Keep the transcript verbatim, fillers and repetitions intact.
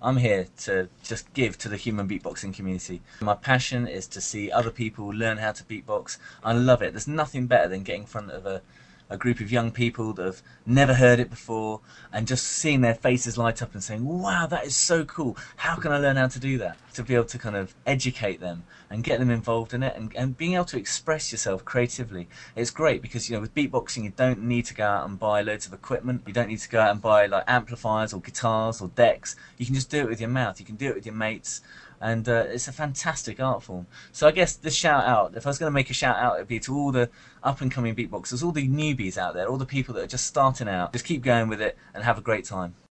I'm here to just give to the human beatboxing community. My passion is to see other people learn how to beatbox. I love it. There's nothing better than getting in front of a, a group of young people that have never heard it before and just seeing their faces light up and saying, wow, that is so cool. How can I learn how to do that? To be able to kind of educate them and get them involved in it, and, and being able to express yourself creatively. It's great because, you know, with beatboxing you don't need to go out and buy loads of equipment. You don't need to go out and buy like amplifiers or guitars or decks. You can just do it with your mouth. You can do it with your mates. And uh, it's a fantastic art form. So I guess the shout out, if I was going to make a shout out, it'd be to all the up and coming beatboxers, all the newbies out there, all the people that are just starting out. Just keep going with it and have a great time.